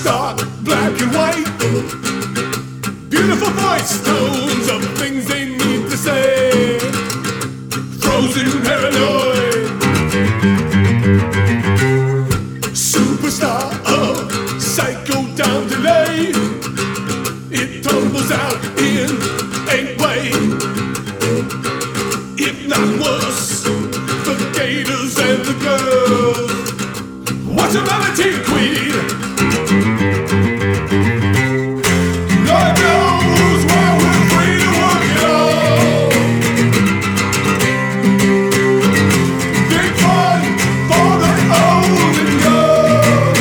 Stark, black and white. Beautiful voice tones of things they need to say. Frozen paranoid. Superstar of psycho down delay. It tumbles out in a way, if not worse, the gators and the girls. What's a melody queen? Lord knows why we're free to work it all. Big fun for the old and young.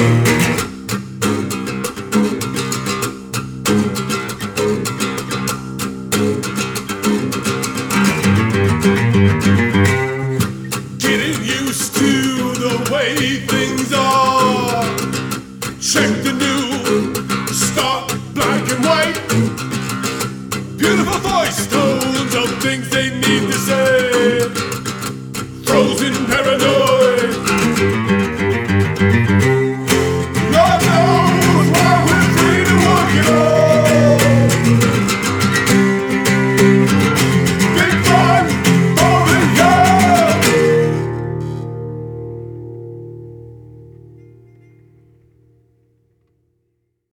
Getting used to the way things are. Check the new Stark, black and white. Beautiful voice tones of things they need to say.